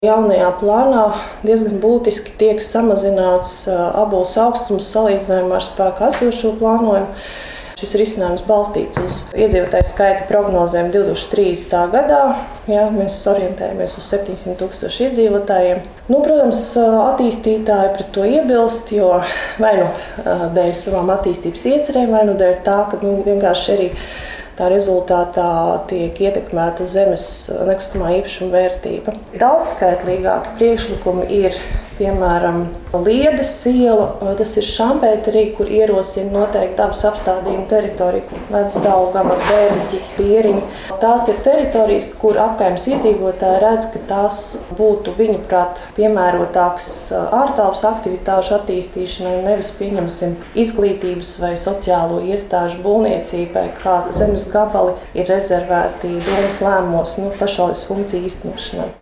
Jaunajā plānā diezgan būtiski tiek samazināts abols augstums salīdzinājumā ar spēkā esošo plānojumu. Šis risinājums balstīts uz iedzīvotāju skaita prognozēm 2030. gadā. Mēs orientējamies uz 700 000 iedzīvotājiem. Protams, attīstītāji pret to iebilst, jo vai nu dēļ savām attīstības iecerēm, vai nu dēļ tā, ka vienkārši arī tā rezultātā tiek ietekmēta zemes nekustamā īpašuma vērtība. Daudzskaitlīgāki priekšlikumi ir, piemēram, Liedes iela, tas ir Šampēterī, kur ierosina noteikti dabas apstādījumu teritoriju, Vecdaugava, Berģi, Pieriņi. Tās ir teritorijas, kur apkaimes iedzīvotāji redz, ka tās būtu viņuprāt piemērotākas ārtelpas aktivitāšu attīstīšanai, nevis pieņemsim izglītības vai sociālo iestāžu būvniecībai, kā zemes gabali ir rezervēti domas lēmumos pašvaldības funkciju īstenošanai.